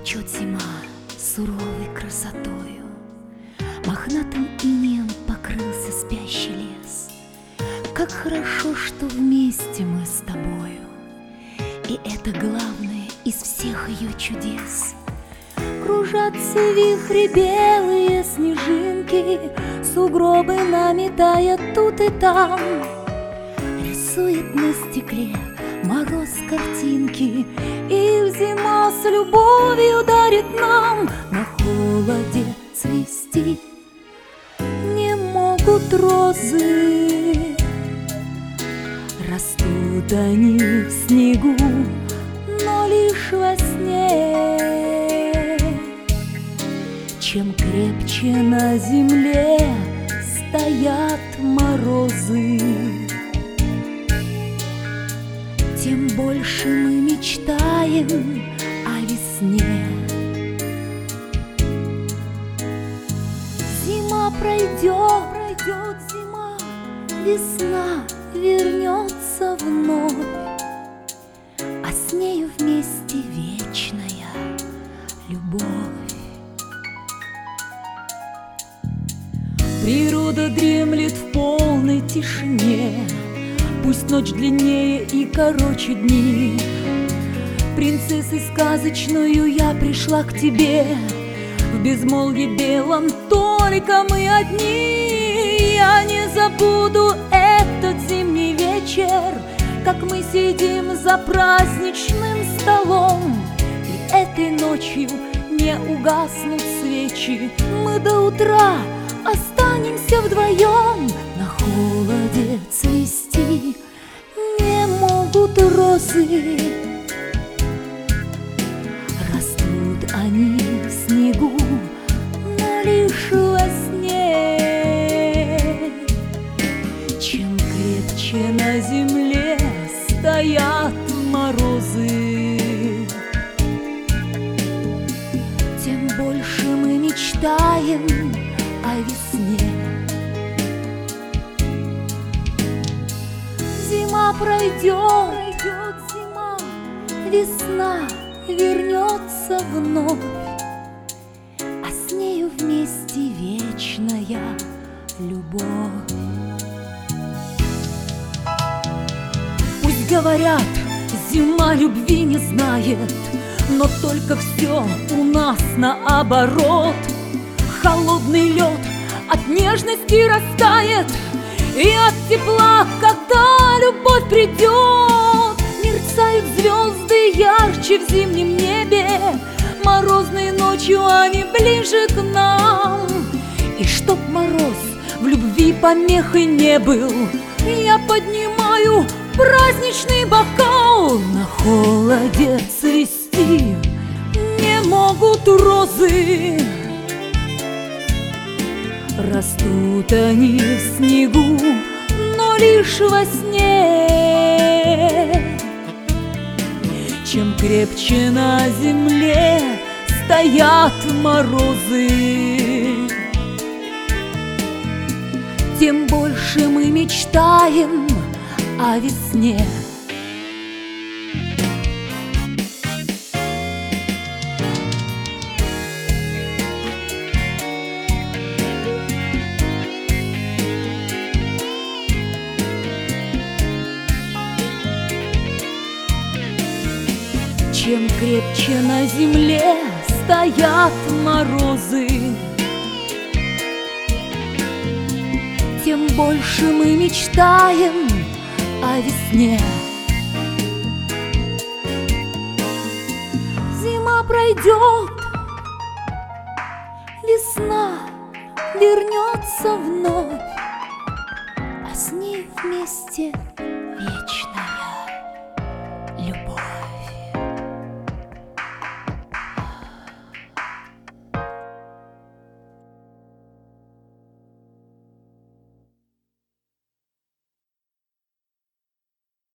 Течет зима суровой красотою, мохнатым инеем покрылся спящий лес. Как хорошо, что вместе мы с тобою, и это главное из всех ее чудес. Кружатся вихри белые снежинки, сугробы наметая тут и там. Рисует на стекле мороз картинки, и зима с любовью дарит нам. На холоде цвести не могут розы, растут они в снегу, но лишь во сне. Чем крепче на земле стоят морозы, тем больше мы мечтаем о весне. Зима пройдет, пройдет зима, весна вернется вновь, а с нею вместе вечная любовь. Природа дремлет в полной тишине, пусть ночь длиннее и короче дни. Принцессой сказочную я пришла к тебе, в безмолвье белом только мы одни. Я не забуду этот зимний вечер, как мы сидим за праздничным столом, и этой ночью не угаснут свечи. Мы до утра останемся вдвоем. На холоде цвести не могут розы, растут они в снегу, но лишь во сне. Чем крепче на земле стоят морозы, тем больше мы мечтаем о весне. Зима пройдет, пройдет зима, весна вернется вновь, а с нею вместе вечная любовь. Пусть говорят, зима любви не знает, но только все у нас наоборот. Холодный лед от нежности растает, и от тепла, когда любовь придет, мерцают звезды ярче в зимнем небе, морозной ночью они ближе к нам. И чтоб мороз в любви помехой не был, я поднимаю праздничный бокал. На холоде цвести не могут розы, растут они в снегу, но лишь во сне. Чем крепче на земле стоят морозы, тем больше мы мечтаем о весне. Чем крепче на земле стоят морозы, тем больше мы мечтаем о весне. Зима пройдет, весна вернется вновь, а с ней вместе вечная